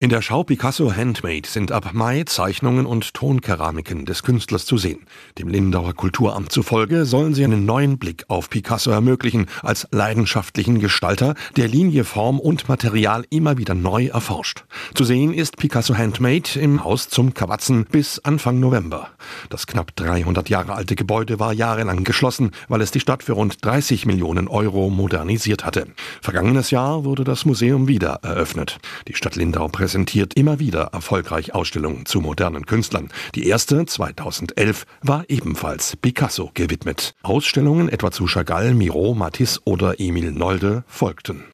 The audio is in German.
In der Schau Picasso Handmade sind ab Mai Zeichnungen und Tonkeramiken des Künstlers zu sehen. Dem Lindauer Kulturamt zufolge sollen sie einen neuen Blick auf Picasso ermöglichen, als leidenschaftlichen Gestalter, der Linie, Form und Material immer wieder neu erforscht. Zu sehen ist Picasso Handmade im Haus zum Kawatzen bis Anfang November. Das knapp 300 Jahre alte Gebäude war jahrelang geschlossen, weil es die Stadt für rund 30 Millionen Euro modernisiert hatte. Vergangenes Jahr wurde das Museum wieder eröffnet. Die Stadt Lindau präsentiert immer wieder erfolgreich Ausstellungen zu modernen Künstlern. Die erste, 2011, war ebenfalls Picasso gewidmet. Ausstellungen etwa zu Chagall, Miro, Matisse oder Emil Nolde folgten.